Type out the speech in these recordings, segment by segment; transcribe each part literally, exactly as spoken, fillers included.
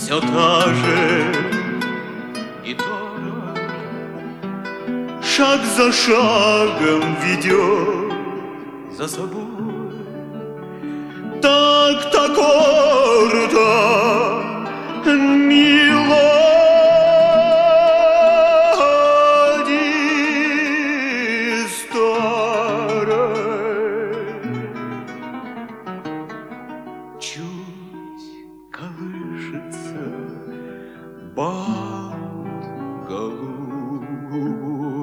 Все та же гитара шаг за шагом ведет за собой такт аккорда мелодии старой. Чуть колышется бант голубой.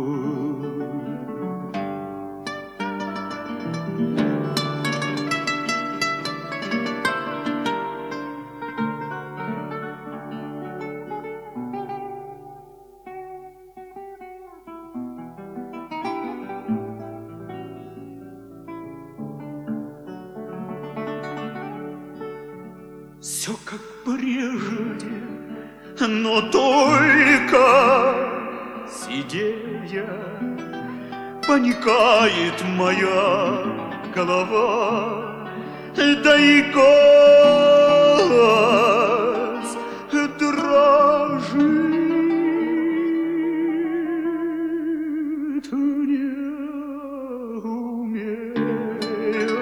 Все как прежде, но только сидя паникает моя голова, да и голос дрожит неумея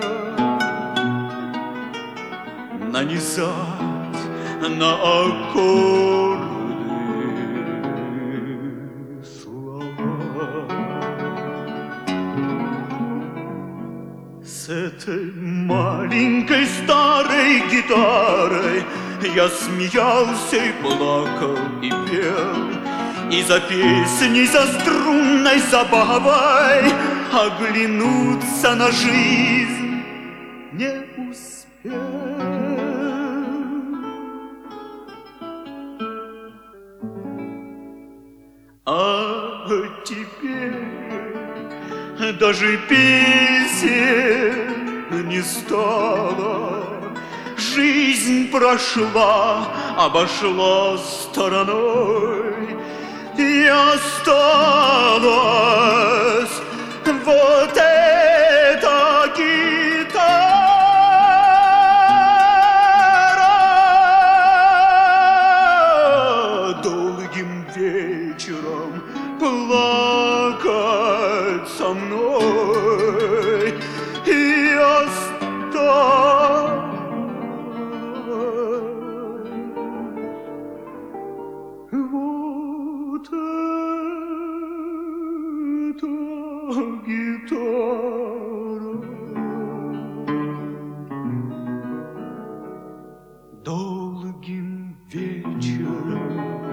нанизать на аккорды слова. С этой маленькой старой гитарой я смеялся и плакал и пел, и за песней, за струнной забавой оглянуться на жизнь не успел. А теперь даже песен не стало, жизнь прошла, обошла стороной, и осталась вот эта гитара. Долгим вечером плакать со мной и осталась вот эта гитара. Долгим вечером